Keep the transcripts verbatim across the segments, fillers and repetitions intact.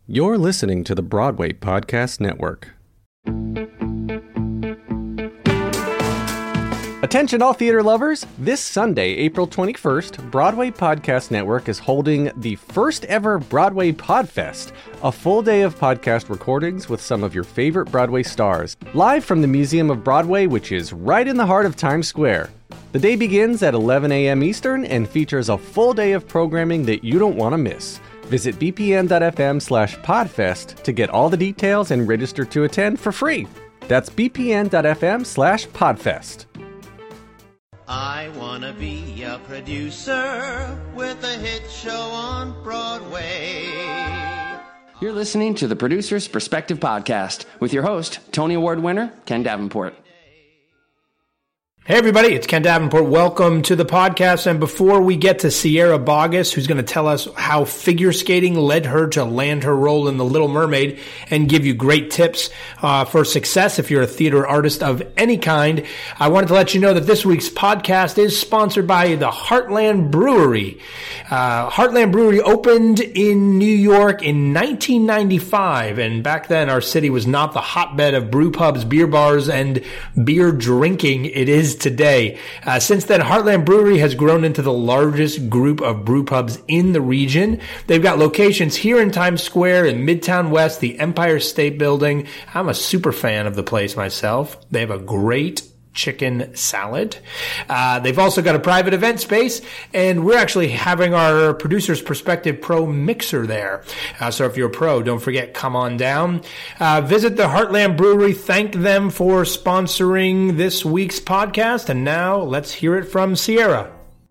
You're listening to the Broadway Podcast Network. Attention all theater lovers! This Sunday, April twenty-first, Broadway Podcast Network is holding the first ever Broadway Podfest, a full day of podcast recordings with some of your favorite Broadway stars, live from the Museum of Broadway, which is right in the heart of Times Square. The day begins at eleven a.m. Eastern and features a full day of programming that you don't want to miss. Visit bpn.fm slash podfest to get all the details and register to attend for free. That's bpn.fm slash podfest. I want to be a producer with a hit show on Broadway. You're listening to the Producer's Perspective Podcast with your host, Tony Award winner, Ken Davenport. Hey everybody, it's Ken Davenport. Welcome to the podcast. And before we get to Sierra Boggess, who's going to tell us how figure skating led her to land her role in The Little Mermaid and give you great tips uh, for success if you're a theater artist of any kind, I wanted to let you know that this week's podcast is sponsored by the Heartland Brewery. Uh, Heartland Brewery opened in New York in nineteen ninety-five, and back then our city was not the hotbed of brew pubs, beer bars, and beer drinking it is today. Uh, since then, Heartland Brewery has grown into the largest group of brew pubs in the region. They've got locations here in Times Square, in Midtown West, the Empire State Building. I'm a super fan of the place myself. They have a great chicken salad. Uh, they've also got a private event space, and we're actually having our Producer's Perspective Pro mixer there. Uh, so if you're a pro, don't forget, come on down. Uh, visit the Heartland Brewery. Thank them for sponsoring this week's podcast. And now let's hear it from Sierra.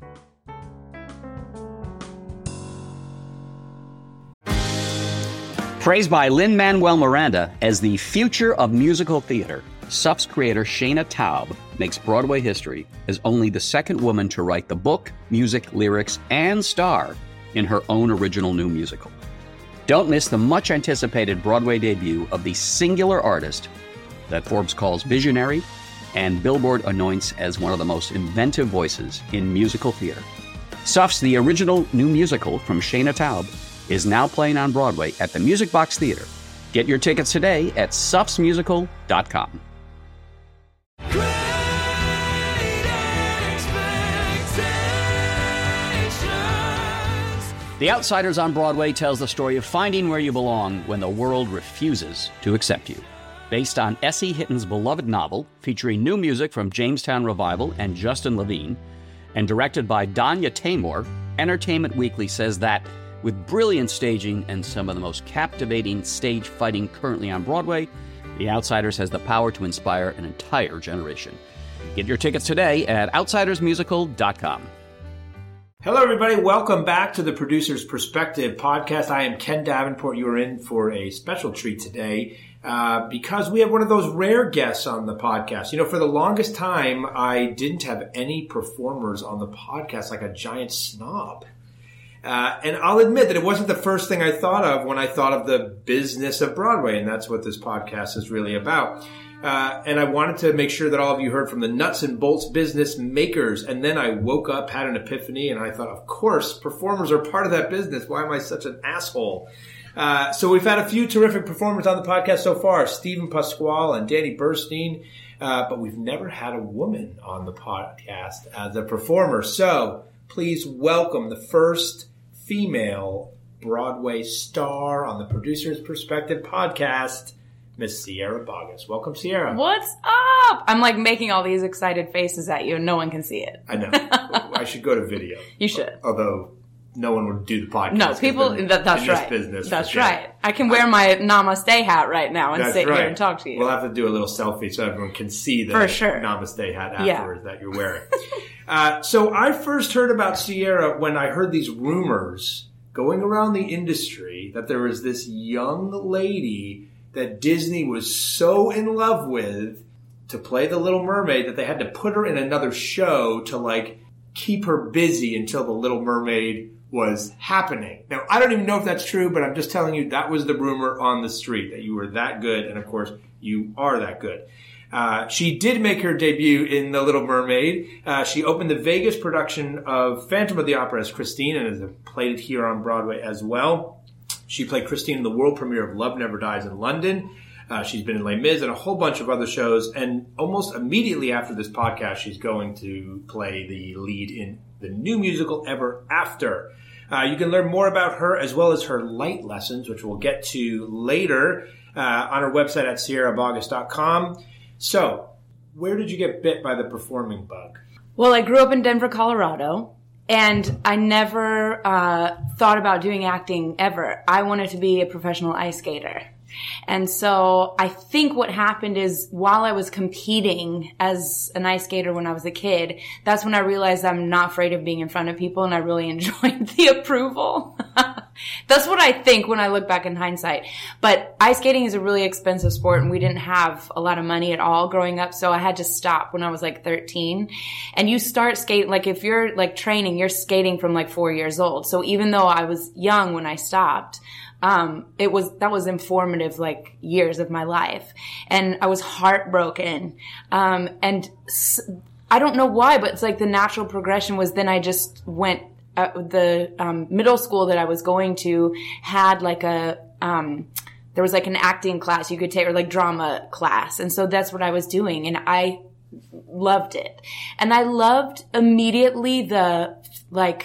Praised by Lin-Manuel Miranda as the future of musical theater, S U F's creator Shana Taub makes Broadway history as only the second woman to write the book, music, lyrics, and star in her own original new musical. Don't miss the much-anticipated Broadway debut of the singular artist that Forbes calls visionary and Billboard anoints as one of the most inventive voices in musical theater. S U F's The Original New Musical from Shana Taub is now playing on Broadway at the Music Box Theater. Get your tickets today at sufs musical dot com. The Outsiders on Broadway tells the story of finding where you belong when the world refuses to accept you. Based on S E. Hitton's beloved novel, featuring new music from Jamestown Revival and Justin Levine, and directed by Danya Taymor, Entertainment Weekly says that, with brilliant staging and some of the most captivating stage fighting currently on Broadway, The Outsiders has the power to inspire an entire generation. Get your tickets today at outsiders musical dot com. Hello, everybody. Welcome back to the Producer's Perspective podcast. I am Ken Davenport. You are in for a special treat today uh, because we have one of those rare guests on the podcast. You know, for the longest time, I didn't have any performers on the podcast, like a giant snob. Uh, and I'll admit that it wasn't the first thing I thought of when I thought of the business of Broadway, and that's what this podcast is really about. Uh, and I wanted to make sure that all of you heard from the nuts and bolts business makers. And then I woke up, had an epiphany, and I thought, of course, performers are part of that business. Why am I such an asshole? Uh, so we've had a few terrific performers on the podcast so far, Stephen Pasquale and Danny Burstein, uh, but we've never had a woman on the podcast as a performer. So please welcome the first female Broadway star on the Producer's Perspective podcast, Miss Sierra Boggess. Welcome, Sierra. What's up? I'm like making all these excited faces at you and no one can see it. I know. I should go to video. You should. Although no one would do the podcast. No, people, in, that, that's in right. This business that's right. I can wear my Namaste hat right now and that's sit right. here and talk to you. We'll have to do a little selfie so everyone can see the For sure. Namaste hat afterwards yeah. that you're wearing. uh, so I first heard about Sierra when I heard these rumors going around the industry that there was this young lady that Disney was so in love with to play the Little Mermaid that they had to put her in another show to like keep her busy until the Little Mermaid was happening. Now, I don't even know if that's true, but I'm just telling you that was the rumor on the street, that you were that good, and of course, you are that good. Uh, she did make her debut in The Little Mermaid. Uh, she opened the Vegas production of Phantom of the Opera as Christine and has played it here on Broadway as well. She played Christine in the world premiere of Love Never Dies in London. Uh, she's been in Les Mis and a whole bunch of other shows. And almost immediately after this podcast, she's going to play the lead in the new musical Ever After. Uh, you can learn more about her as well as her light lessons, which we'll get to later uh, on her website at sierra boggess dot com. So, where did you get bit by the performing bug? Well, I grew up in Denver, Colorado, and I never uh, thought about doing acting ever. I wanted to be a professional ice skater. And so I think what happened is while I was competing as an ice skater when I was a kid, that's when I realized I'm not afraid of being in front of people and I really enjoyed the approval. That's what I think when I look back in hindsight. But ice skating is a really expensive sport and we didn't have a lot of money at all growing up. So I had to stop when I was like thirteen. And you start skating, like if you're like training, you're skating from like four years old. So even though I was young when I stopped, Um, it was, that was informative, like, years of my life. And I was heartbroken. Um, and s- I don't know why, but it's like the natural progression was then I just went, uh, the, um, middle school that I was going to had like a, um, there was like an acting class you could take, or like drama class. And so that's what I was doing. And I loved it. And I loved immediately the, like,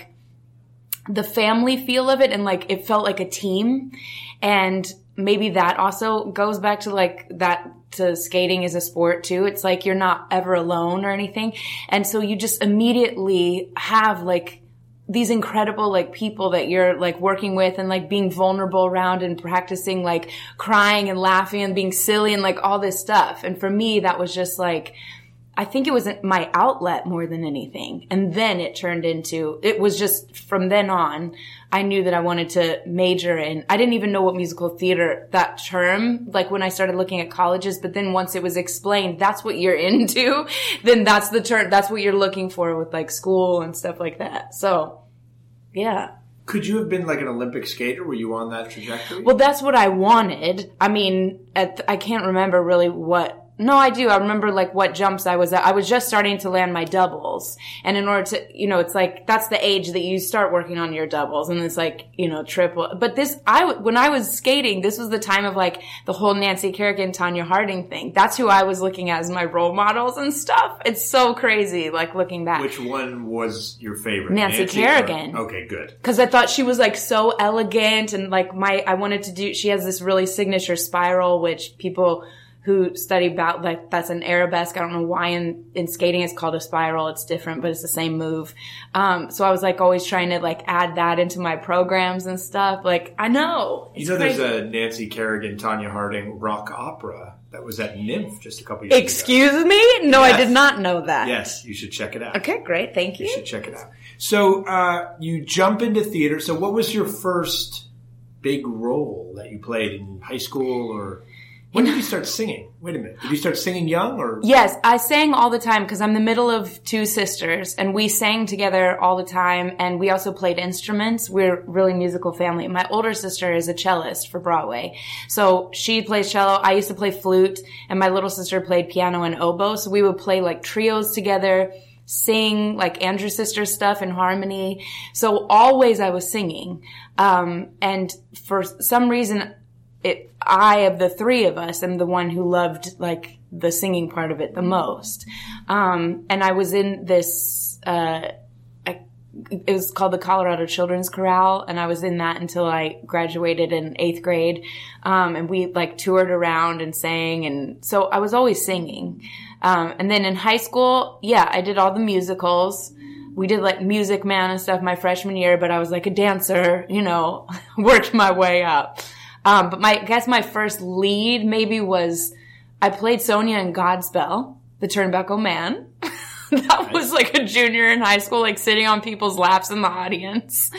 the family feel of it, and like it felt like a team. And maybe that also goes back to like that to skating as a sport too. It's like you're not ever alone or anything. And so you just immediately have like these incredible like people that you're like working with and like being vulnerable around and practicing like crying and laughing and being silly and like all this stuff. And for me, that was just like, I think it was my outlet more than anything. And then it turned into, it was just from then on, I knew that I wanted to major in, I didn't even know what musical theater, that term, like when I started looking at colleges, but then once it was explained, that's what you're into, then that's the term, that's what you're looking for with like school and stuff like that. So, yeah. Could you have been like an Olympic skater? Were you on that trajectory? Well, that's what I wanted. I mean, at, I can't remember really what, No, I do. I remember like what jumps I was at. I was just starting to land my doubles. And in order to, you know, it's like, that's the age that you start working on your doubles. And it's like, you know, triple. But this, I, when I was skating, this was the time of like the whole Nancy Kerrigan, Tonya Harding thing. That's who I was looking at as my role models and stuff. It's so crazy, like looking back. Which one was your favorite? Nancy, Nancy Kerrigan. Or, okay, good. Cause I thought she was like so elegant and like my, I wanted to do, she has this really signature spiral, which people who study about, like, that's an arabesque. I don't know why in, in skating it's called a spiral. It's different, but it's the same move. Um, so I was, like, always trying to, like, add that into my programs and stuff. Like, I know. You know, crazy. There's a Nancy Kerrigan, Tonya Harding rock opera that was at NYMF just a couple years Excuse ago. Excuse me? No, yes. I did not know that. Yes, you should check it out. Okay, great. Thank you. You should check it out. So, uh, you jump into theater. So what was your first big role that you played in high school or... When did you start singing? Wait a minute. Did you start singing young or? Yes, I sang all the time because I'm the middle of two sisters and we sang together all the time and we also played instruments. We're a really musical family. My older sister is a cellist for Broadway. So she plays cello. I used to play flute and my little sister played piano and oboe. So we would play like trios together, sing like Andrew Sister stuff in harmony. So always I was singing. Um, and for some reason, It, I, of the three of us, am the one who loved, like, the singing part of it the most. Um, and I was in this, uh, I, it was called the Colorado Children's Chorale, and I was in that until I graduated in eighth grade. Um, and we, like, toured around and sang, and so I was always singing. Um, and then in high school, yeah, I did all the musicals. We did, like, Music Man and stuff my freshman year, but I was, like, a dancer, you know, worked my way up. Um, but my, I guess my first lead maybe was, I played Sonia in Godspell, the Turnbuckle Man. That nice. Was like a junior in high school, like sitting on people's laps in the audience.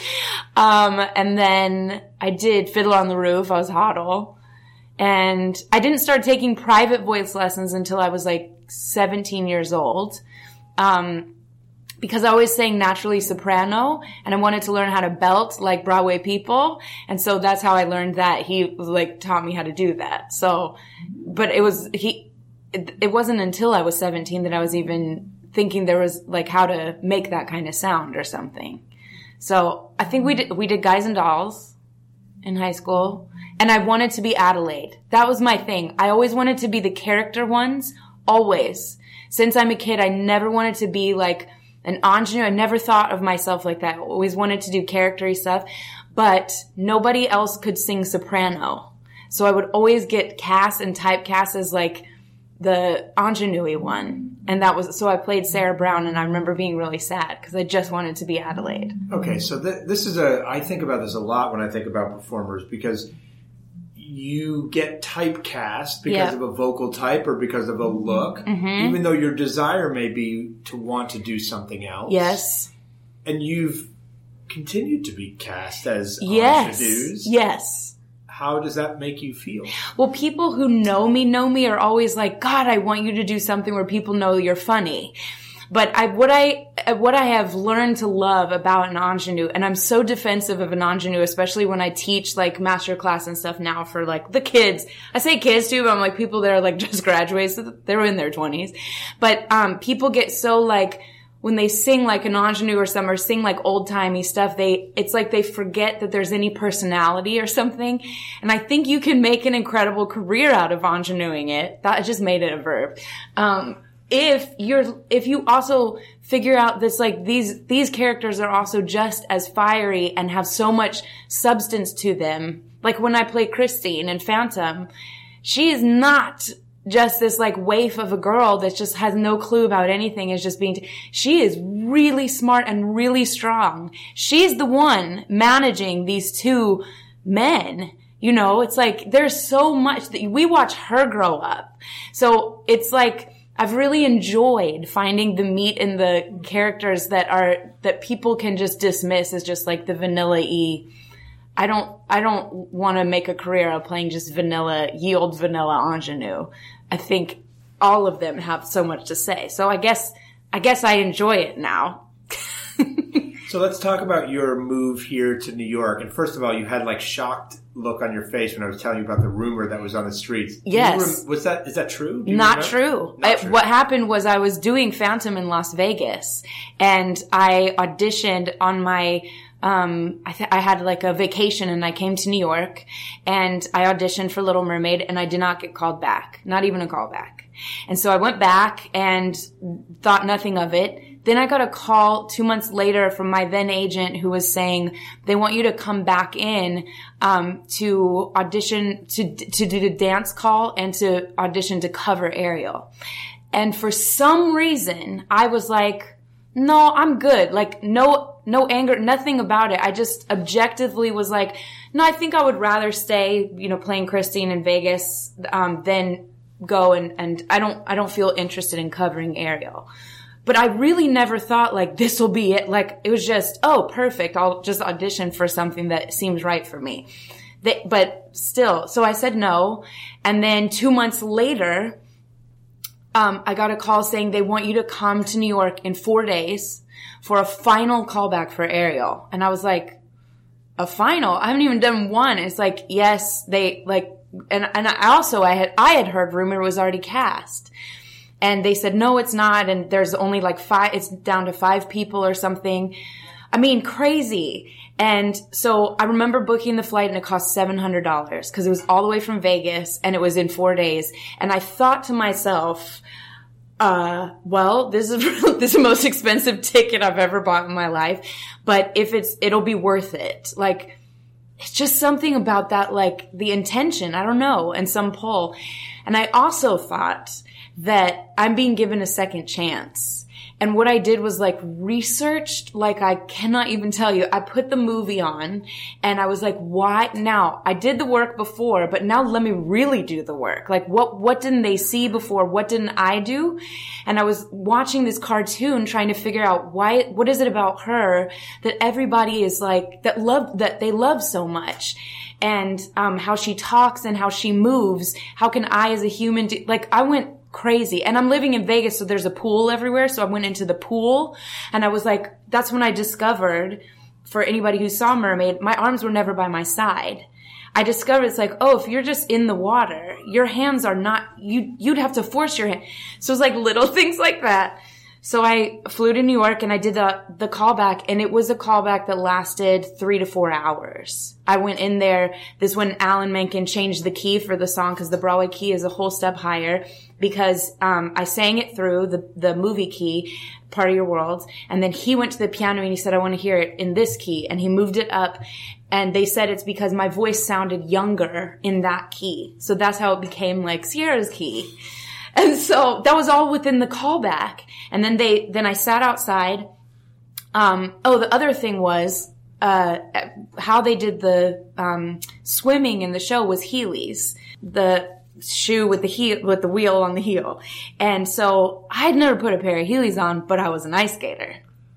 Um, and then I did Fiddler on the Roof. I was Hoddle. And I didn't start taking private voice lessons until I was like seventeen years old. Um, because I always sang naturally soprano and I wanted to learn how to belt like Broadway people. And so that's how I learned that. He like taught me how to do that. So, but it was, he, it, it wasn't until I was seventeen that I was even thinking there was like how to make that kind of sound or something. So I think we did, we did Guys and Dolls in high school. And I wanted to be Adelaide. That was my thing. I always wanted to be the character ones. Always. Since I'm a kid, I never wanted to be like an ingenue. I never thought of myself like that. I always wanted to do character-y stuff. But nobody else could sing soprano. So I would always get cast and typecast as like the ingenue one. And that was, so I played Sarah Brown, and I remember being really sad because I just wanted to be Adelaide. Okay, so th- this is a, I think about this a lot when I think about performers, because you get typecast because yeah. of a vocal type or because of a look, mm-hmm. even though your desire may be to want to do something else. Yes. And you've continued to be cast as yes. ingenues. Yes. How does that make you feel? Well, people who know me know me are always like, God, I want you to do something where people know you're funny. But I, what I, what I have learned to love about an ingenue, and I'm so defensive of an ingenue, especially when I teach like master class and stuff now for like the kids. I say kids too, but I'm like people that are like just graduates, so they're in their twenties. But, um, people get so like, when they sing like an ingenue or some, or sing like old-timey stuff, they, it's like they forget that there's any personality or something. And I think you can make an incredible career out of ingenuing it. That I just made it a verb. Um, if you're, if you also figure out this, like these, these characters are also just as fiery and have so much substance to them. Like when I play Christine in Phantom, she is not just this like waif of a girl that just has no clue about anything, is just being, t- she is really smart and really strong. She's the one managing these two men. You know, it's like there's so much that we watch her grow up. So it's like, I've really enjoyed finding the meat in the characters that are, that people can just dismiss as just like the vanilla-y. I don't, I don't want to make a career of playing just vanilla, ye old vanilla ingenue. I think all of them have so much to say. So I guess, I guess I enjoy it now. So let's talk about your move here to New York. And first of all, you had like shocked look on your face when I was telling you about the rumor that was on the streets. Do yes. Rem- was that, is that true? Do you Not remember? true. Not I, true. What happened was I was doing Phantom in Las Vegas, and I auditioned on my, um, I, th- I had like a vacation, and I came to New York, and I auditioned for Little Mermaid, and I did not get called back. Not even a call back. And so I went back and thought nothing of it. Then I got a call two months later from my then agent who was saying they want you to come back in um to audition, to to do the dance call and to audition to cover Ariel. And for some reason, I was like, no, I'm good. Like, no, no anger, nothing about it. I just objectively was like, no, I think I would rather stay, you know, playing Christine in Vegas um than go and, and I don't, I don't feel interested in covering Ariel. But I really never thought like this will be it. Like it was just, oh, perfect. I'll just audition for something that seems right for me. They, but still, so I said no. And then two months later, um, I got a call saying they want you to come to New York in four days for a final callback for Ariel. And I was like, a final? I haven't even done one. It's like, yes, they like, and, and I also, I had, I had heard rumor it was already cast. And they said, no, it's not. And there's only like five, it's down to five people or something. I mean, crazy. And so I remember booking the flight, and it cost seven hundred dollars because it was all the way from Vegas, and it was in four days. And I thought to myself, uh, well, this is, this is the most expensive ticket I've ever bought in my life. But if it's, it'll be worth it. Like, it's just something about that, like the intention, I don't know, and some pull. And I also thought that I'm being given a second chance. And what I did was like researched, like I cannot even tell you. I put the movie on, and I was like, why? Now, I did the work before, but now let me really do the work. Like what, what didn't they see before? What didn't I do? And I was watching this cartoon trying to figure out why, what is it about her that everybody is like, that love, that they love so much? And, um, how she talks and how she moves. How can I as a human do, like I went crazy. And I'm living in Vegas, so there's a pool everywhere. So I went into the pool, and I was like, that's when I discovered, for anybody who saw Mermaid, my arms were never by my side. I discovered it's like, oh, if you're just in the water, your hands are not, you, you'd have to force your hand. So it's like little things like that. So I flew to New York and I did the, the callback, and it was a callback that lasted three to four hours. I went in there. This is when Alan Menken changed the key for the song, because the Broadway key is a whole step higher, because um I sang it through the, the movie key, Part of Your World, and then he went to the piano and he said, I want to hear it in this key, and he moved it up, and they said it's because my voice sounded younger in that key. So that's how it became like Sierra's key. And so that was all within the callback. And then they, then I sat outside. Um, oh, the other thing was, uh, how they did the, um, swimming in the show was Heelys. The shoe with the heel, with the wheel on the heel. And so I had never put a pair of Heelys on, but I was an ice skater.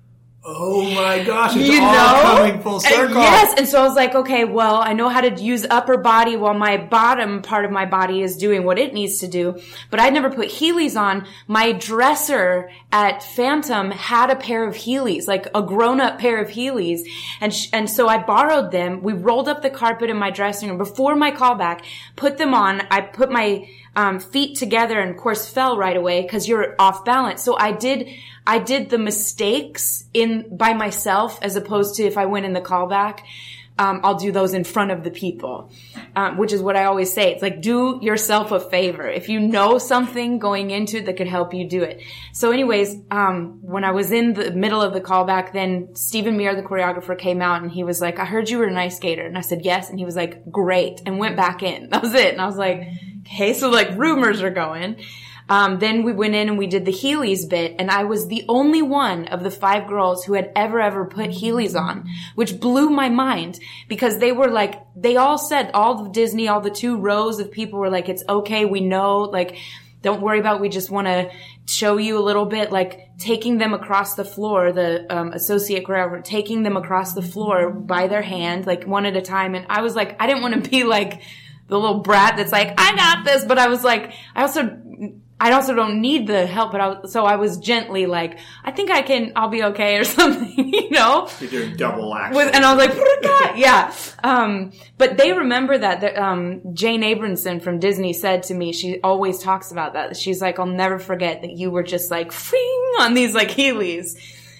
Oh my gosh, it's you all know? coming full circle. And yes, and so I was like, okay, well, I know how to use upper body while my bottom part of my body is doing what it needs to do, but I'd never put Heelys on. My dresser at Phantom had a pair of Heelys, like a grown-up pair of Heelys, and sh- and so I borrowed them. We rolled up the carpet in my dressing room before my callback, put them on. I put my um feet together and, of course, fell right away because you're off balance. So I did... I did the mistakes in by myself, as opposed to if I went in the callback, um, I'll do those in front of the people, um, which is what I always say. It's like, do yourself a favor. If you know something going into it that could help you, do it. So anyways, um, when I was in the middle of the callback, then Stephen Meyer, the choreographer, came out and he was like, I heard you were an ice skater. And I said, yes. And he was like, great. And went back in. That was it. And I was like, okay, so like rumors are going. Um, then we went in and we did the Heelys bit, and I was the only one of the five girls who had ever, ever put Heelys on, which blew my mind, because they were like, they all said, all of Disney, all the two rows of people were like, it's okay, we know, like, don't worry about it, we just want to show you a little bit, like, taking them across the floor, the um, associate choreographer, taking them across the floor by their hand, like, one at a time, and I was like, I didn't want to be like the little brat that's like, I got this, but I was like, I also... I also don't need the help, but I, so I was gently like, I think I can, I'll be okay or something, you know? You're doing double action. With, and I was like, yeah. Um, but they remember that, that, um, Jane Abramson from Disney said to me, she always talks about that. She's like, I'll never forget that you were just like, fring on these like Heelys.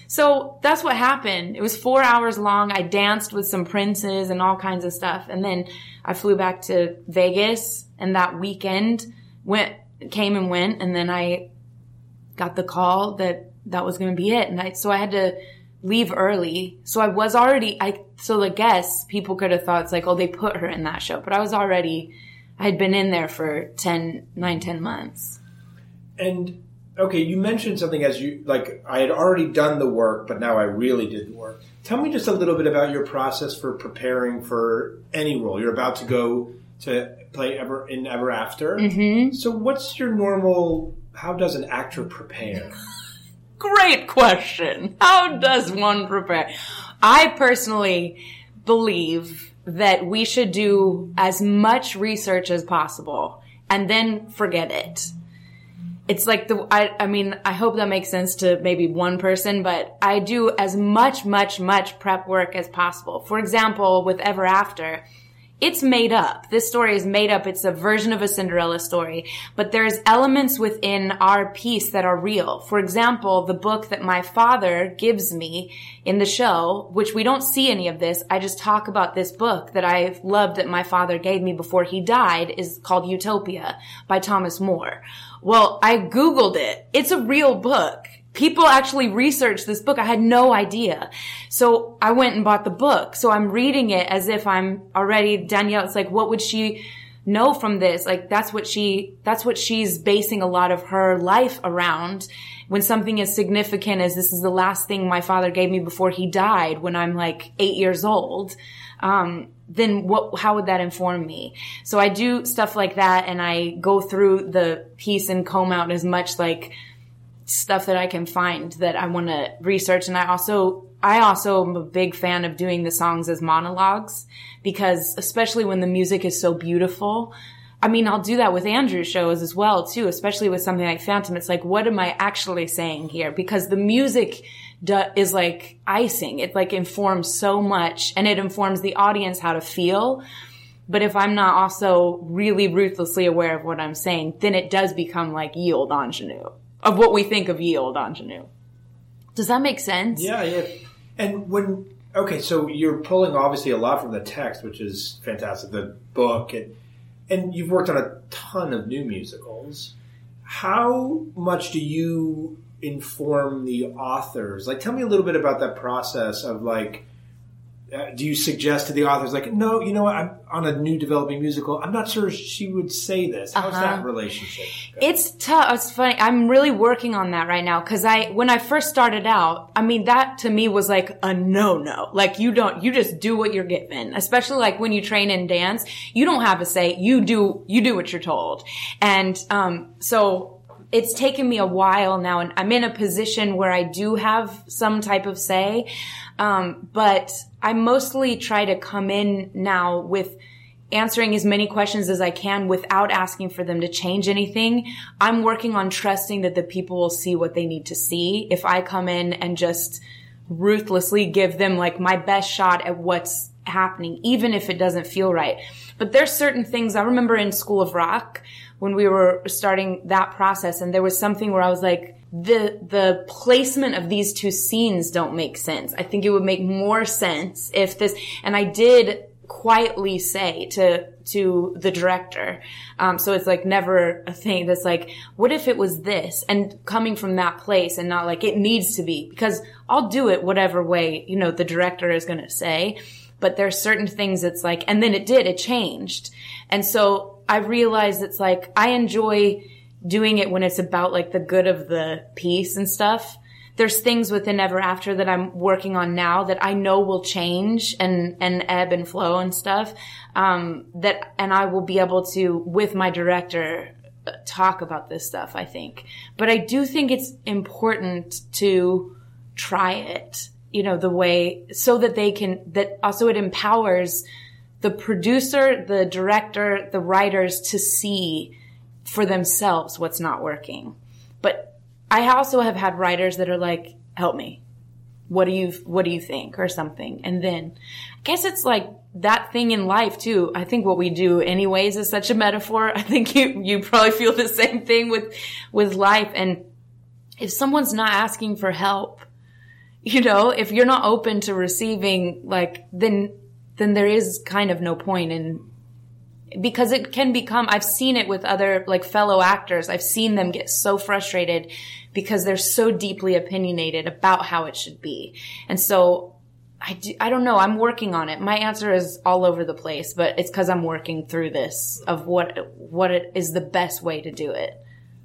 So that's what happened. It was four hours long. I danced with some princes and all kinds of stuff. And then I flew back to Vegas, and that weekend went, came and went, and then I got the call that that was going to be it. And I, so I had to leave early. So I was already, I, so I guess people could have thought it's like, oh, they put her in that show. But I was already, I had been in there for ten, nine, ten months. And, okay, you mentioned something as you, like, I had already done the work, but now I really did the work. Tell me just a little bit about your process for preparing for any role. You're about to go to play Ever in Ever After. Mm-hmm. So what's your normal, how does an actor prepare? Great question. How does one prepare? I personally believe that we should do as much research as possible and then forget it. It's like the, I, I mean, I hope that makes sense to maybe one person, but I do as much, much, much prep work as possible. For example, with Ever After, it's made up. This story is made up. It's a version of a Cinderella story, but there's elements within our piece that are real. For example, the book that my father gives me in the show, which we don't see any of this. I just talk about this book that I loved that my father gave me before he died, is called Utopia by Thomas More. Well, I Googled it. It's a real book. People actually researched this book. I had no idea. So I went and bought the book. So I'm reading it as if I'm already Danielle. It's like, what would she know from this? Like, that's what she, that's what she's basing a lot of her life around. When something as significant as this is the last thing my father gave me before he died when I'm like eight years old. Um, then what, how would that inform me? So I do stuff like that, and I go through the piece and comb out as much like stuff that I can find that I want to research. And I also, I also am a big fan of doing the songs as monologues, because especially when the music is so beautiful, I mean, I'll do that with Andrew's shows as well too, especially with something like Phantom. It's like, what am I actually saying here? Because the music do, is like icing. It like informs so much, and it informs the audience how to feel. But if I'm not also really ruthlessly aware of what I'm saying, then it does become like Yield Ingenue. of what we think of ye old ingenue. Does that make sense? Yeah, yeah. And when, okay, so you're pulling obviously a lot from the text, which is fantastic, the book, and and you've worked on a ton of new musicals. How much do you inform the authors? Like, tell me a little bit about that process of, like, uh, do you suggest to the authors, like, no, you know what, I'm on a new developing musical, I'm not sure she would say this. How's uh-huh. that relationship? It's tough. It's funny. I'm really working on that right now because I, when I first started out, I mean, that to me was like a no-no. Like, you don't, you just do what you're given. Especially like when you train in dance, you don't have a say. You do, you do what you're told. And, um, so it's taken me a while now, and I'm in a position where I do have some type of say. Um, but I mostly try to come in now with answering as many questions as I can without asking for them to change anything. I'm working on trusting that the people will see what they need to see. If I come in and just ruthlessly give them like my best shot at what's happening, even if it doesn't feel right. But there's certain things I remember in School of Rock when we were starting that process, and there was something where I was like, the the placement of these two scenes don't make sense. I think it would make more sense if this, and I did quietly say to to the director, um, so it's like never a thing that's like, what if it was this? And coming from that place and not like it needs to be, because I'll do it whatever way, you know, the director is going to say. But there's certain things that's like, and then it did, it changed. And so I realized it's like, I enjoy doing it when it's about like the good of the piece and stuff. There's things within Ever After that I'm working on now that I know will change and, and ebb and flow and stuff. Um, that, and I will be able to, with my director, talk about this stuff, I think. But I do think it's important to try it, you know, the way, so that they can, that also it empowers the producer, the director, the writers to see for themselves what's not working. But I also have had writers that are like, help me. What do you, what do you think? Or something. And then I guess it's like that thing in life too. I think what we do anyways is such a metaphor. I think you, you probably feel the same thing with, with life. And if someone's not asking for help, you know, if you're not open to receiving, like, then, then there is kind of no point in, because it can become, I've seen it with other, like, fellow actors. I've seen them get so frustrated because they're so deeply opinionated about how it should be. And so I, do, I don't know. I'm working on it. My answer is all over the place, but it's because I'm working through this of what, what it is the best way to do it.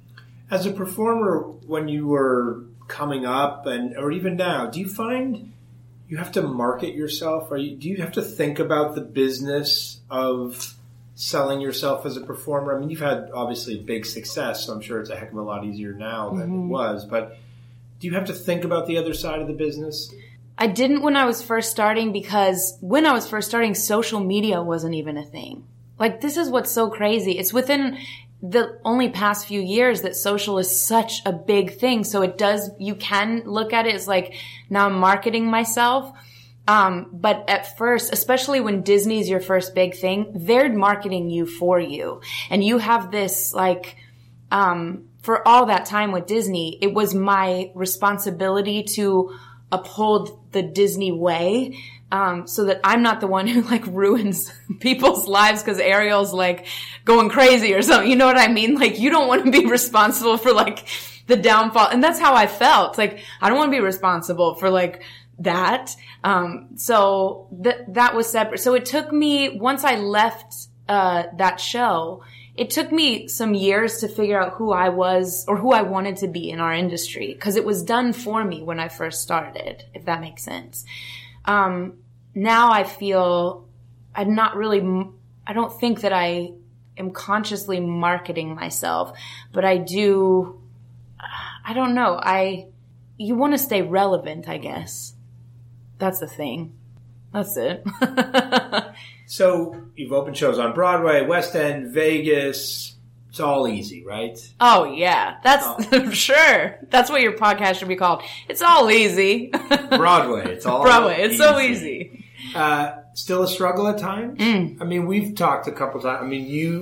As a performer, when you were coming up and, or even now, do you find you have to market yourself? Or you, do you have to think about the business of selling yourself as a performer? I mean, you've had obviously big success, so I'm sure it's a heck of a lot easier now than mm-hmm. it was. But do you have to think about the other side of the business? I didn't when I was first starting, because when I was first starting, social media wasn't even a thing. Like, this is what's so crazy. It's within the only past few years that social is such a big thing. So it does, you can look at it as like, now I'm marketing myself. Um, but at first, especially when Disney's your first big thing, they're marketing you for you. And you have this, like, um, for all that time with Disney, it was my responsibility to uphold the Disney way, um, so that I'm not the one who, like, ruins people's lives because Ariel's, like, going crazy or something. You know what I mean? Like, you don't want to be responsible for, like, the downfall. And that's how I felt. Like, I don't want to be responsible for, like, that. Um, so that, that was separate. So it took me, once I left, uh, that show, it took me some years to figure out who I was or who I wanted to be in our industry, because it was done for me when I first started, if that makes sense. Um, now I feel I'm not really, I don't think that I am consciously marketing myself, but I do, I don't know. I, you want to stay relevant, I guess. That's the thing. That's it. So you've opened shows on Broadway, West End, Vegas. It's all easy, right? Oh, yeah. That's oh. Sure. That's what your podcast should be called. It's all easy. Broadway. It's all Broadway. It's easy. so easy. Uh, still a struggle at times? Mm. I mean, we've talked a couple times. I mean, you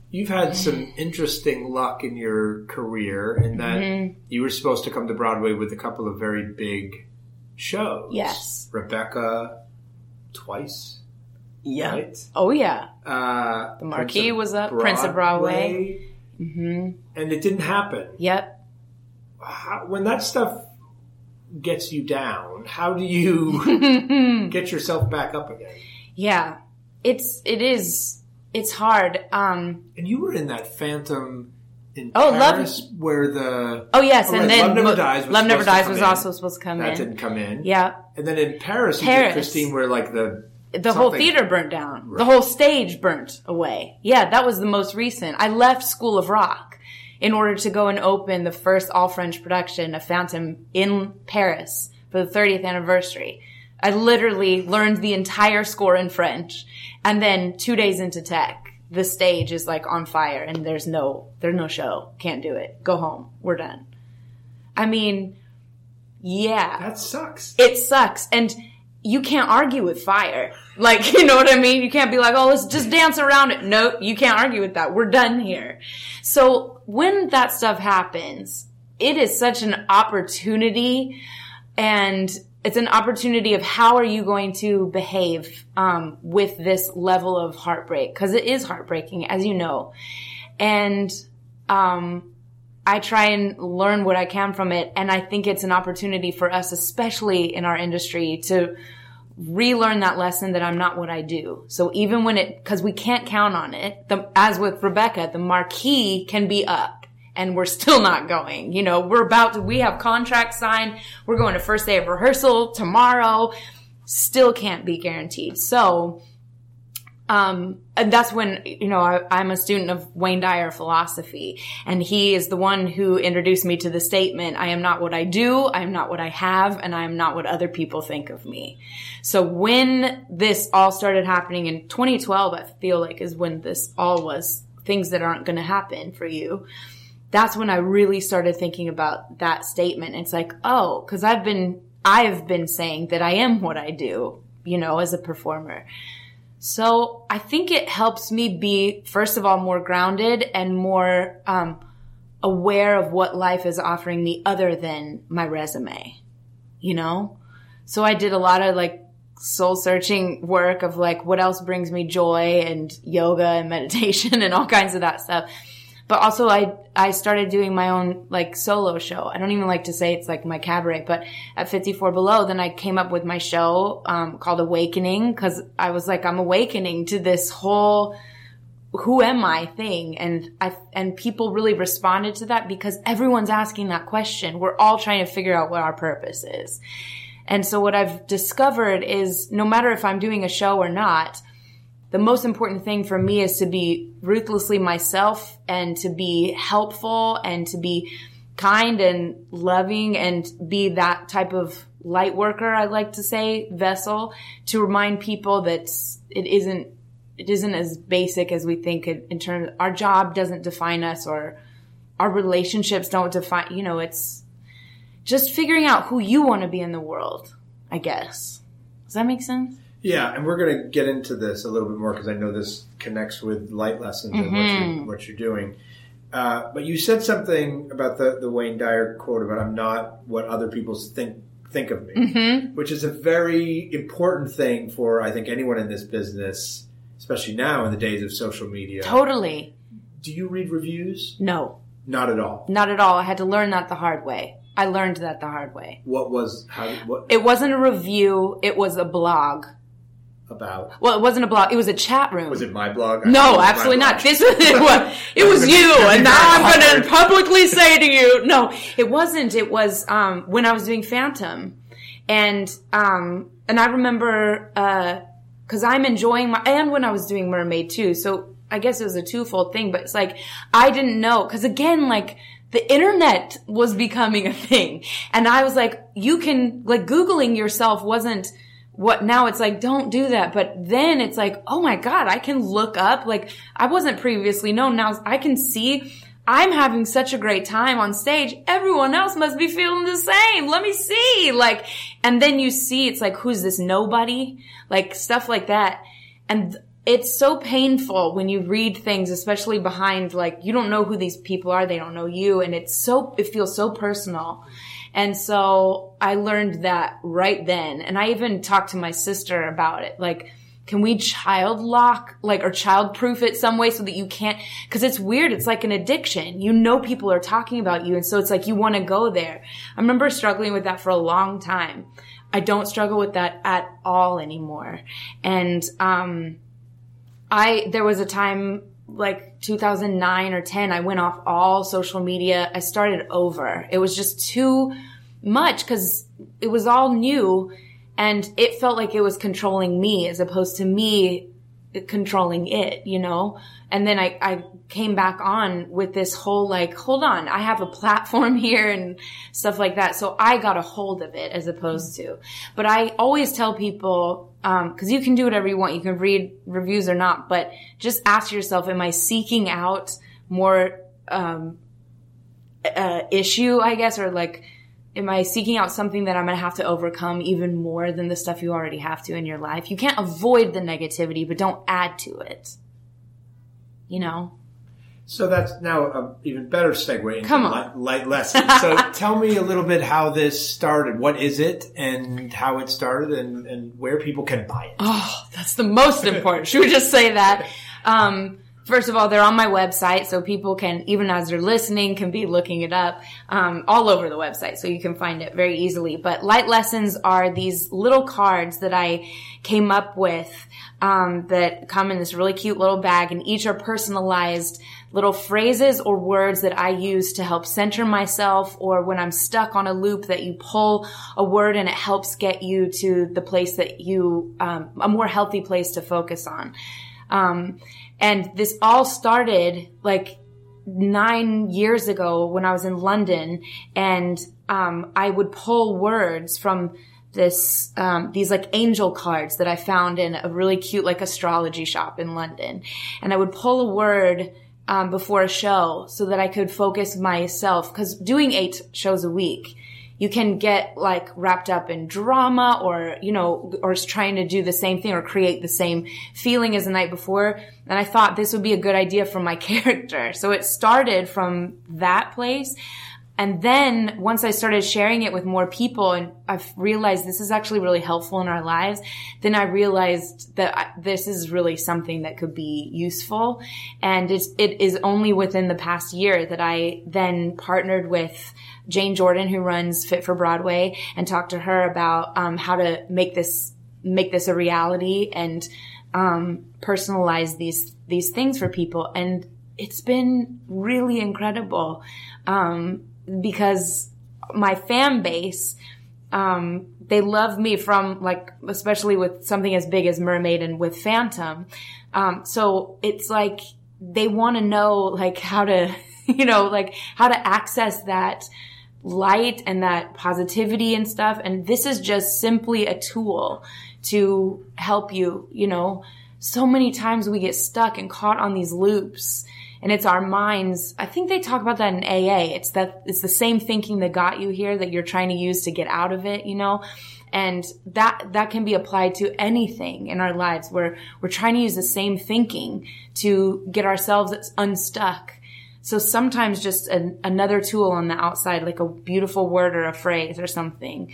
You've had some interesting luck in your career in that mm-hmm. you were supposed to come to Broadway with a couple of very big shows. Yes. Rebecca, twice. Yeah. Right? Oh, yeah. Uh, the Marquis was up, Broadway, Prince of Broadway. Mm-hmm. And it didn't happen. Yep. How, when that stuff gets you down, how do you get yourself back up again? Yeah. It's, it is... It's hard. Um, and you were in that Phantom in oh, Paris Love, where the... Oh, yes. Oh, and right, then Love Never Dies was, Love Never Dies was in. also supposed to come that in. That didn't come in. Yeah. And then in Paris, you Paris. did Christine where like the... The something. whole theater burnt down. Right. The whole stage burnt away. Yeah, that was the most recent. I left School of Rock in order to go and open the first all-French production of Phantom in Paris for the thirtieth anniversary. I literally learned the entire score in French. And then two days into tech, the stage is like on fire and there's no, there's no show. Can't do it. Go home. We're done. I mean, yeah. That sucks. It sucks. And you can't argue with fire. Like, you know what I mean? You can't be like, oh, let's just dance around it. No, you can't argue with that. We're done here. So when that stuff happens, it is such an opportunity, and it's an opportunity of how are you going to behave um, with this level of heartbreak, because it is heartbreaking, as you know. And um, I try and learn what I can from it, and I think it's an opportunity for us, especially in our industry, to relearn that lesson that I'm not what I do. So even when it, because we can't count on it, the, as with Rebecca, the Marquis can be up. And we're still not going. You know, we're about to, we have contracts signed. We're going to first day of rehearsal tomorrow. Still can't be guaranteed. So, um, and that's when, you know, I, I'm a student of Wayne Dyer philosophy. And he is the one who introduced me to the statement, I am not what I do, I am not what I have, and I am not what other people think of me. So when this all started happening in twenty twelve, I feel like is when this all was things that aren't going to happen for you. That's when I really started thinking about that statement. It's like, oh, because I've been, I've been saying that I am what I do, you know, as a performer. So I think it helps me be, first of all, more grounded and more um, aware of what life is offering me other than my resume, you know? So I did a lot of like soul searching work of like what else brings me joy, and yoga and meditation and all kinds of that stuff. But also I, I started doing my own like solo show. I don't even like to say it's like my cabaret, but at fifty-four Below, then I came up with my show, um, called Awakening, cause I was like, I'm awakening to this whole who am I thing. And I, and people really responded to that because everyone's asking that question. We're all trying to figure out what our purpose is. And so what I've discovered is no matter if I'm doing a show or not, the most important thing for me is to be ruthlessly myself and to be helpful and to be kind and loving and be that type of light worker, I like to say, vessel, to remind people that it isn't, it isn't as basic as we think in terms, our job doesn't define us, or our relationships don't define, you know, it's just figuring out who you want to be in the world, I guess. Does that make sense? Yeah, and we're going to get into this a little bit more because I know this connects with light lessons mm-hmm. and what you're, what you're doing. Uh, but you said something about the, the Wayne Dyer quote about I'm not what other people think think of me, mm-hmm. which is a very important thing for, I think, anyone in this business, especially now in the days of social media. Totally. Do you read reviews? No. Not at all? Not at all. I had to learn that the hard way. I learned that the hard way. What was... how? What? It wasn't a review. It was a blog. About? Well, it wasn't a blog. It was a chat room. Was it my blog? No, absolutely not. This was it. Was, it was you, and now I'm going to publicly say to you, no, it wasn't. It was um, when I was doing Phantom, and um, and I remember because uh, I'm enjoying my, and when I was doing Mermaid too. So I guess it was a twofold thing. But it's like I didn't know because again, like the internet was becoming a thing, and I was like, you can like Googling yourself wasn't. What now it's like, don't do that. But then it's like, oh my God, I can look up. Like I wasn't previously known. Now I can see I'm having such a great time on stage. Everyone else must be feeling the same. Let me see. Like, and then you see it's like, who's this nobody? Like stuff like that. And it's so painful when you read things, especially behind, like, you don't know who these people are. They don't know you. And it's so, it feels so personal. And so I learned that right then. And I even talked to my sister about it. Like, can we child lock, like, or child proof it some way so that you can't, cause it's weird. It's like an addiction. You know, people are talking about you. And so it's like, you want to go there. I remember struggling with that for a long time. I don't struggle with that at all anymore. And, um, I, there was a time like two thousand nine or ten, I went off all social media. I started over. It was just too much because it was all new. And it felt like it was controlling me as opposed to me controlling it, you know? And then I, I came back on with this whole, like, hold on, I have a platform here and stuff like that. So I got a hold of it as opposed to. But I always tell people, um, cause you can do whatever you want. You can read reviews or not, but just ask yourself, am I seeking out more, um, uh, issue, I guess, or like, am I seeking out something that I'm going to have to overcome even more than the stuff you already have to in your life? You can't avoid the negativity, but don't add to it. You know? So that's now an even better segue into Come on. light, light lessons. So tell me a little bit how this started. What is it and how it started and, and where people can buy it? Oh, that's the most important. Should we just say that? Um, First of all, they're on my website, so people can, even as they're listening, can be looking it up um, all over the website, so you can find it very easily. But Light Lessons are these little cards that I came up with um, that come in this really cute little bag, and each are personalized little phrases or words that I use to help center myself, or when I'm stuck on a loop that you pull a word and it helps get you to the place that you, um, a more healthy place to focus on. Um, and this all started like nine years ago when I was in London, and, um, I would pull words from this, um, these like angel cards that I found in a really cute, like, astrology shop in London. And I would pull a word, um, before a show so that I could focus myself, cause doing eight shows a week, you can get like wrapped up in drama or, you know, or trying to do the same thing or create the same feeling as the night before. And I thought this would be a good idea for my character. So it started from that place. And then once I started sharing it with more people and I've realized this is actually really helpful in our lives, then I realized that I, this is really something that could be useful. And it's, it is only within the past year that I then partnered with Jane Jordan, who runs Fit for Broadway, and talked to her about um, how to make this make this a reality and um, personalize these these things for people. And it's been really incredible um, because my fan base, um, they love me from, like, especially with something as big as Mermaid and with Phantom. Um, so it's like they want to know, like, how to, you know, like how to access that light and that positivity and stuff. And this is just simply a tool to help you, you know. So many times we get stuck and caught on these loops, and it's our minds. I think they talk about that in A A. It's that, it's the same thinking that got you here that you're trying to use to get out of it, you know. And that, that can be applied to anything in our lives where we're trying to use the same thinking to get ourselves unstuck. So sometimes just an, another tool on the outside, like a beautiful word or a phrase or something,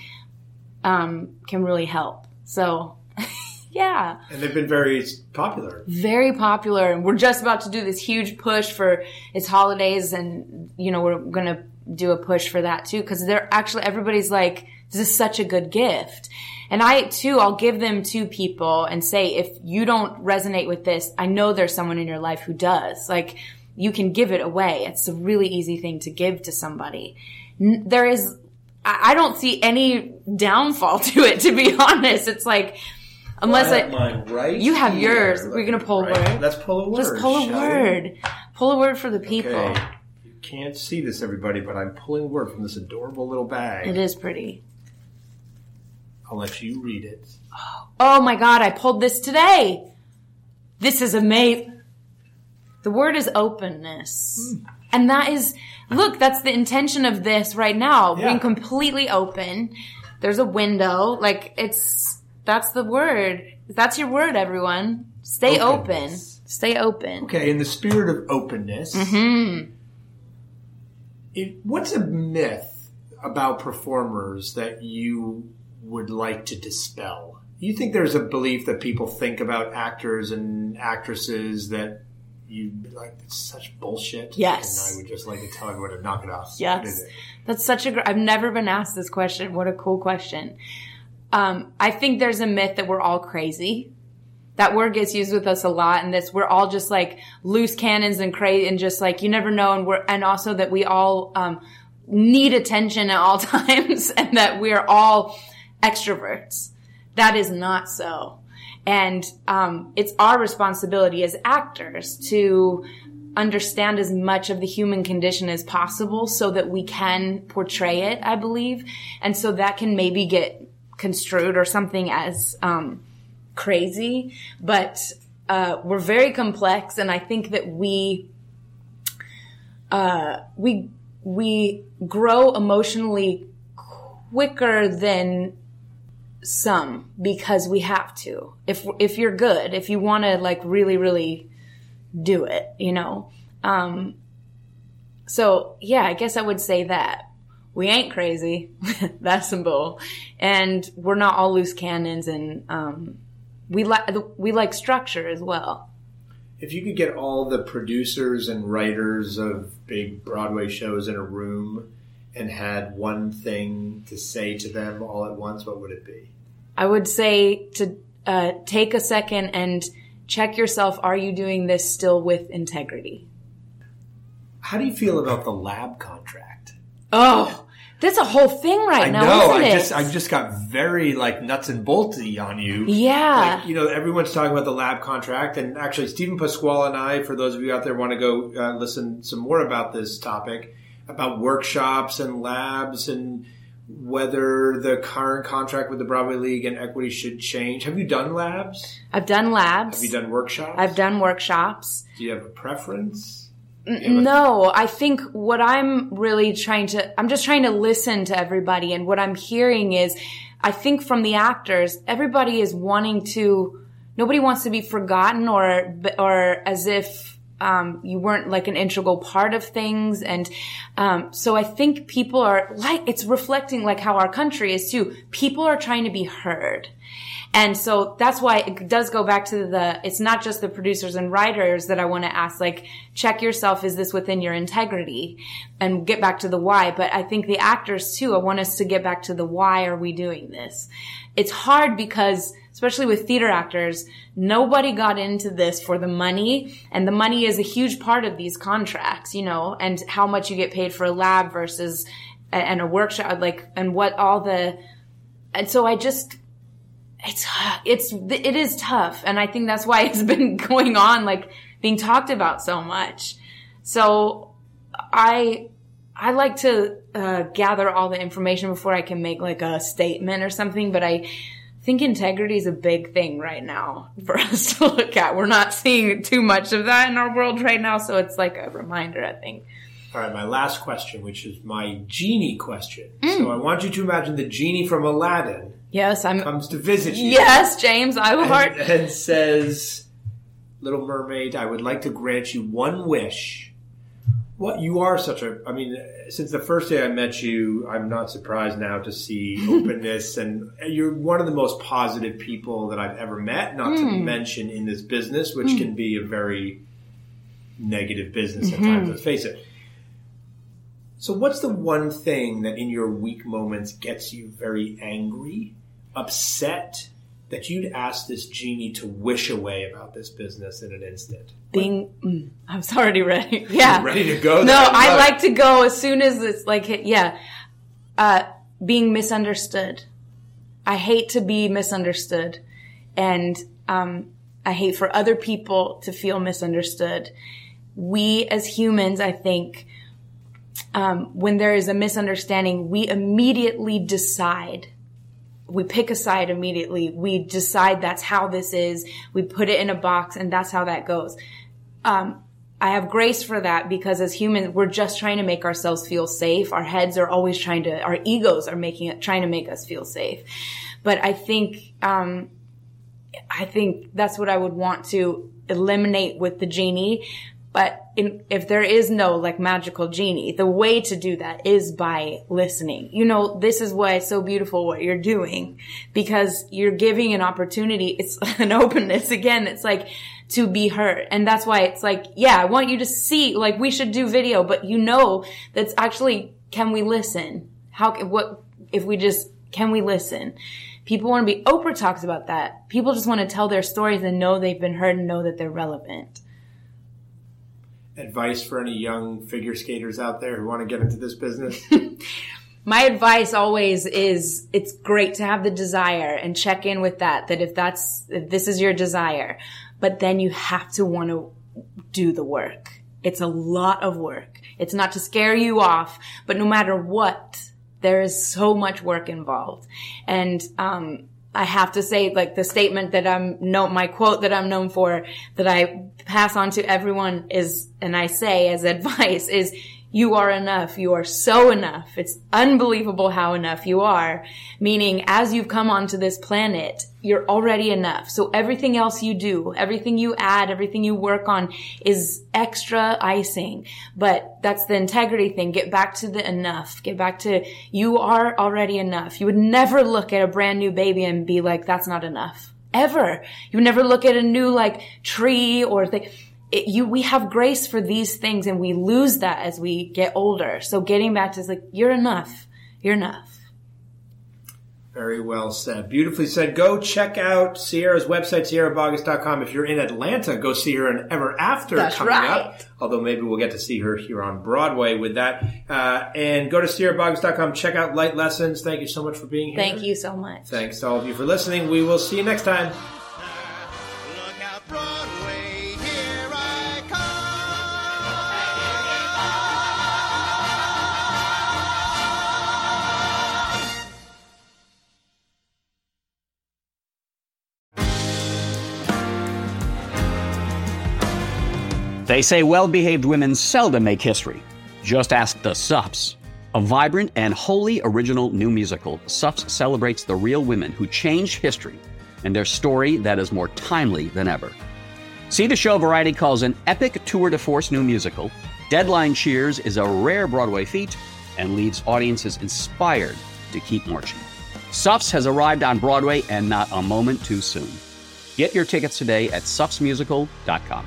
um, can really help. So, yeah. And they've been very popular. Very popular. And we're just about to do this huge push for its holidays. And, you know, we're going to do a push for that too. Cause they're actually, everybody's like, this is such a good gift. And I too, I'll give them to people and say, if you don't resonate with this, I know there's someone in your life who does. Like, you can give it away. It's a really easy thing to give to somebody. There is, I don't see any downfall to it, to be honest. It's like, unless well, I have I, mine right you have here. yours. We're going to pull right. a word. Let's pull a word. Let's pull a word. We? Pull a word for the people. Okay. You can't see this, everybody, but I'm pulling a word from this adorable little bag. It is pretty. I'll let you read it. Oh my God, I pulled this today. This is amazing. The word is openness. Mm. And that is, look, that's the intention of this right now. Yeah. Being completely open. There's a window. Like, it's, that's the word. That's your word, everyone. Stay openness. open. Stay open. Okay, in the spirit of openness, mm-hmm. it, what's a myth about performers that you would like to dispel? You think there's a belief that people think about actors and actresses that you'd be like, it's such bullshit? Yes. And I would just like to tell everyone to knock it off. Yes. That's such a great, I've never been asked this question. What a cool question. Um, I think there's a myth that we're all crazy. That word gets used with us a lot, and this we're all just like loose cannons and crazy, and just like you never know, and we're and also that we all um, need attention at all times, and that we're all extroverts. That is not so, and um, it's our responsibility as actors to understand as much of the human condition as possible, so that we can portray it. I believe, and so that can maybe get construed or something as um, crazy, but uh, we're very complex, and I think that we uh, we we grow emotionally quicker than some because we have to. If if you're good, if you want to like really really do it, you know. Um, so yeah, I guess I would say that. We ain't crazy. That's some bull. And we're not all loose cannons, and um, we like we like structure as well. If you could get all the producers and writers of big Broadway shows in a room and had one thing to say to them all at once, what would it be? I would say to uh, take a second and check yourself. Are you doing this still with integrity? How do you feel about the lab contract? Oh, that's a whole thing right I now, know. isn't I it? just I just got very like nuts and bolty on you. Yeah. Like, you know, everyone's talking about the lab contract, and actually Stephen Pasquale and I, for those of you out there want to go uh, listen some more about this topic, about workshops and labs and whether the current contract with the Broadway League and Equity should change. Have you done labs? I've done labs. Have you done workshops? I've done workshops. Do you have a preference? No, I think what I'm really trying to, I'm just trying to listen to everybody. And what I'm hearing is, I think from the actors, everybody is wanting to, nobody wants to be forgotten or, or as if, um, you weren't like an integral part of things. And, um, so I think people are like, it's reflecting like how our country is too. People are trying to be heard. And so that's why it does go back to the, it's not just the producers and writers that I want to ask, like, check yourself, is this within your integrity? And get back to the why. But I think the actors too, I want us to get back to the why are we doing this? It's hard because, especially with theater actors, nobody got into this for the money. And the money is a huge part of these contracts, you know, and how much you get paid for a lab versus, and a workshop, like, and what all the, and so I just, It's, it's, it is tough. And I think that's why it's been going on, like being talked about so much. So I, I like to, uh, gather all the information before I can make like a statement or something. But I think integrity is a big thing right now for us to look at. We're not seeing too much of that in our world right now. So it's like a reminder, I think. All right, my last question, which is my genie question. Mm. So I want you to imagine the genie from Aladdin. Yes, I'm comes to visit you. Yes, James, I will heart. And, and says, Little Mermaid, I would like to grant you one wish. What you are such a, I mean, since the first day I met you, I'm not surprised now to see openness, and you're one of the most positive people that I've ever met, not mm. to mention in this business, which mm. can be a very negative business at mm-hmm. times, let's face it. So what's the one thing that in your weak moments gets you very angry, upset, that you'd ask this genie to wish away about this business in an instant? Being, mm, I was already ready. Yeah. You're ready to go? No, I like to go as soon as it's like, yeah. Uh, being misunderstood. I hate to be misunderstood. And, um, I hate for other people to feel misunderstood. We as humans, I think, Um, when there is a misunderstanding, we immediately decide. We pick a side immediately. We decide that's how this is. We put it in a box, and that's how that goes. Um, I have grace for that because as humans, we're just trying to make ourselves feel safe. Our heads are always trying to, our egos are making it, trying to make us feel safe. But I think, um, I think that's what I would want to eliminate with the genie. But in, if there is no like magical genie, the way to do that is by listening. You know, this is why it's so beautiful what you're doing, because you're giving an opportunity. It's an openness again. It's like to be heard. And that's why it's like, yeah, I want you to see, like we should do video, but you know, that's actually, can we listen? How, what, if we just, can we listen? People want to be, Oprah talks about that. People just want to tell their stories and know they've been heard and know that they're relevant. Advice for any young figure skaters out there who want to get into this business? My advice always is it's great to have the desire and check in with that, that if that's, if this is your desire, but then you have to want to do the work. It's a lot of work. It's not to scare you off, but no matter what, there is so much work involved. And, um, I have to say, like, the statement that I'm no, my quote that I'm known for, that I pass on to everyone is, and I say as advice is, you are enough. You are so enough. It's unbelievable how enough you are. Meaning, as you've come onto this planet, you're already enough. So everything else you do, everything you add, everything you work on is extra icing. But that's the integrity thing. Get back to the enough. Get back to, you are already enough. You would never look at a brand new baby and be like, that's not enough. Ever. You would never look at a new, like, tree or thing. It, you, we have grace for these things and we lose that as we get older. So getting back to, it's like, you're enough. You're enough. Very well said. Beautifully said. Go check out Sierra's website, sierra boggess dot com. If you're in Atlanta, go see her in Ever After That's coming right. up. Although maybe we'll get to see her here on Broadway with that. Uh, and go to sierra boggess dot com. Check out Light Lessons. Thank you so much for being here. Thank you so much. Thanks to all of you for listening. We will see you next time. Look out, Broadway, here I They say well-behaved women seldom make history. Just ask the Sups. A vibrant and wholly original new musical, Sups celebrates the real women who changed history and their story that is more timely than ever. See the show Variety calls an epic tour de force new musical. Deadline cheers is a rare Broadway feat and leaves audiences inspired to keep marching. Sups has arrived on Broadway and not a moment too soon. Get your tickets today at sups musical dot com.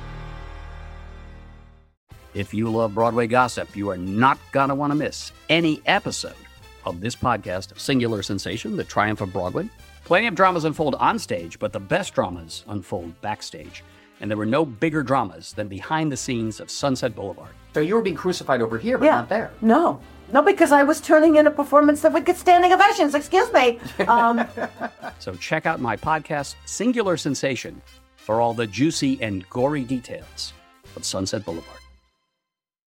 If you love Broadway gossip, you are not going to want to miss any episode of this podcast, Singular Sensation, The Triumph of Broadway. Plenty of dramas unfold on stage, but the best dramas unfold backstage. And there were no bigger dramas than behind the scenes of Sunset Boulevard. So you were being crucified over here, but yeah. not there. No. No, because I was turning in a performance that would get standing ovations. Excuse me. Um, So check out my podcast, Singular Sensation, for all the juicy and gory details of Sunset Boulevard.